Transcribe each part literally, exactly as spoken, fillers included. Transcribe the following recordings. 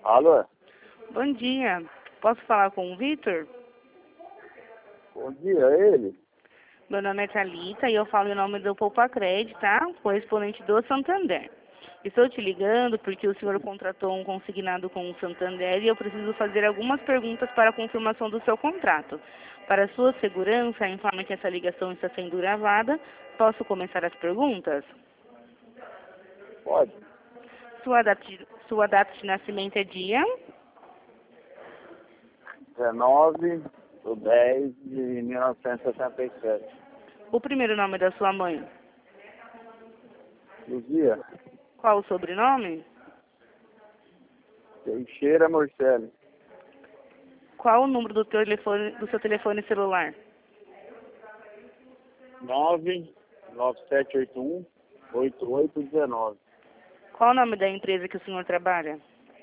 Alô? Bom dia. Posso falar com o Vitor? Bom dia, é ele? Meu nome é Thalita e eu falo em nome do Poupa Crédito, tá? Correspondente do Santander. Estou te ligando porque o senhor contratou um consignado com o Santander e eu preciso fazer algumas perguntas para a confirmação do seu contrato. Para sua segurança, informe que essa ligação está sendo gravada. Posso começar as perguntas? Pode. Sua data de, sua data de nascimento é dia? dezenove de dez de mil novecentos e sessenta e sete. O primeiro nome da sua mãe? Luzia? Qual o sobrenome? Teixeira Morcelli. Qual o número do, telefone, do seu telefone celular? nove nove sete oito um oito oito um nove. Qual o nome da empresa que o senhor trabalha?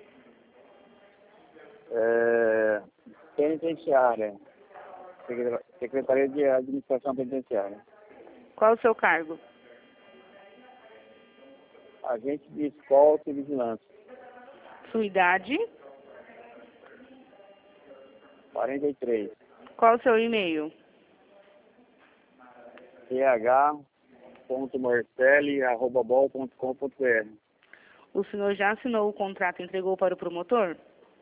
É... Penitenciária. Secre- Secretaria de Administração Penitenciária. Qual o seu cargo? Agente de escolta e vigilância. Sua idade? quarenta e três. Qual o seu e-mail? ph.morcelli arroba bol ponto com ponto br. O senhor já assinou o contrato e entregou para o promotor?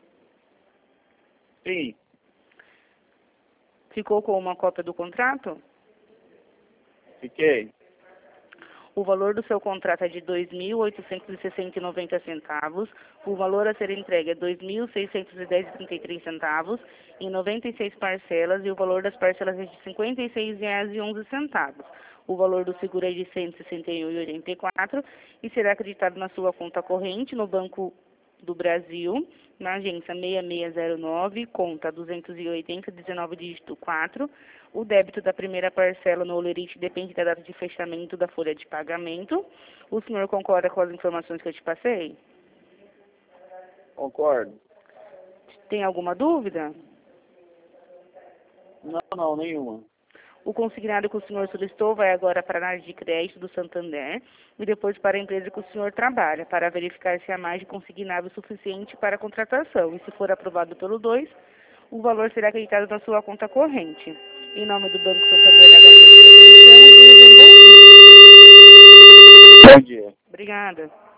Sim. Ficou com uma cópia do contrato? Fiquei. O valor do seu contrato é de dois mil oitocentos e sessenta e noventa centavos. O valor a ser entregue é dois mil seiscentos e dez e trinta e três centavos em noventa e seis parcelas e o valor das parcelas é de cinquenta e seis reais e onze centavos. O valor do seguro é de cento e sessenta e um reais e oitenta e quatro centavos e será acreditado na sua conta corrente no Banco do Brasil, na agência seis seis zero nove, conta duzentos e oitenta, dezenove, dígito quatro. O débito da primeira parcela no Olerite depende da data de fechamento da folha de pagamento. O senhor concorda com as informações que eu te passei? Concordo. Tem alguma dúvida? Não, não, nenhuma. O consignado que o senhor solicitou vai agora para a análise de crédito do Santander e depois para a empresa que o senhor trabalha, para verificar se há mais de consignado suficiente para a contratação. E se for aprovado pelo dois, o valor será acreditado na sua conta corrente. Em nome do Banco Santander, agradeço a atenção e desejo um bom dia. Bom dia. Obrigada.